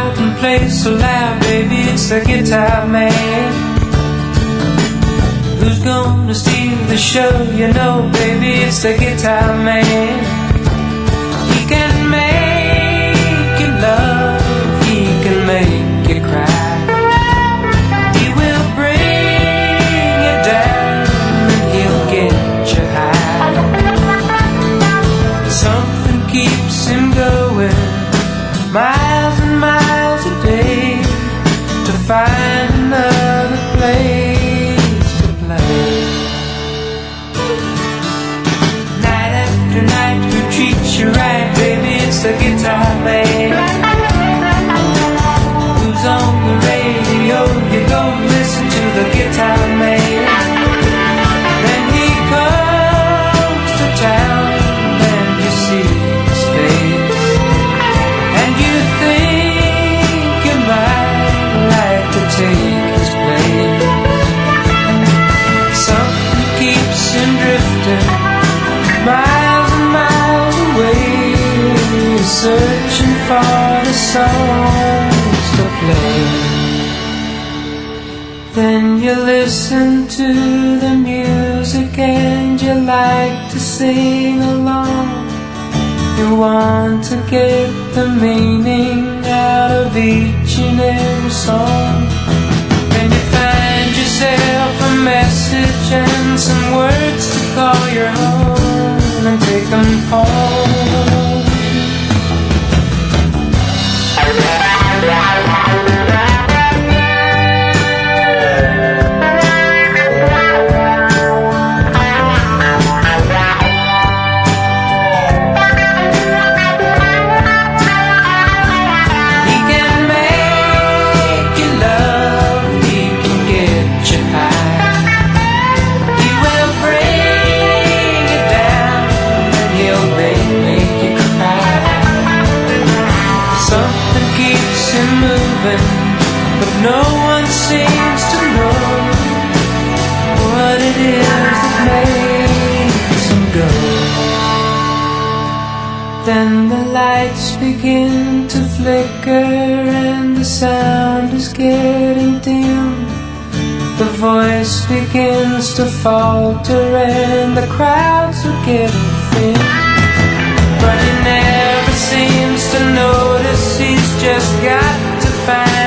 out and play so loud, baby, it's the guitar man. Who's gonna steal the show? You know, baby, it's the guitar man. He can make you love, he can make you cry. He will bring you down and he'll get you high. Something keeps him going miles and miles a day to find another place to play. Night after night, who treats you right, baby, it's the guitar man. Who's on the radio? You go listen to the guitar man. Then he comes to town and you see his face, and you think you might like to take his place. Something keeps him drifting miles and miles away, searching for the songs to play. Then you listen to the music and you like to sing along. You want to get the meaning out of each and every song. Then you find yourself a message and some words to call your own and take them home. But no one seems to know what it is that makes them go. Then the lights begin to flicker and the sound is getting dim. The voice begins to falter and the crowds are getting thin. But he never seems to notice, he's just got to find